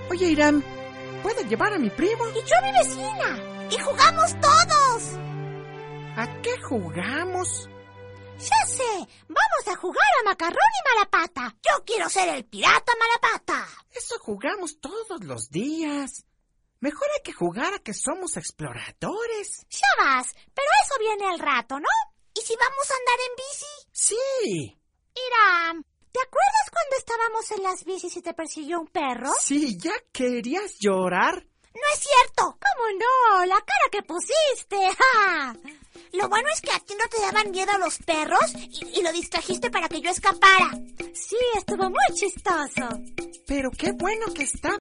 Oye, Irán, ¿puedo llevar a mi primo? Y yo a mi vecina. Y jugamos todos. ¿A qué jugamos? Ya sé, vamos a jugar a Macarrón y Malapata. Yo quiero ser el pirata Malapata. Eso jugamos todos los días. Mejor hay que jugar a que somos exploradores. Ya vas, pero eso viene al rato, ¿no? ¿Y si vamos a andar en bici? Sí. Irán, ¿te acuerdas cuando estábamos en las bicis y te persiguió un perro? Sí, ¿ya querías llorar? No es cierto. ¿Cómo no? La cara que pusiste. ¡Ja! Lo bueno es que a ti no te daban miedo los perros y lo distrajiste para que yo escapara. Sí, estuvo muy chistoso. Pero qué bueno que está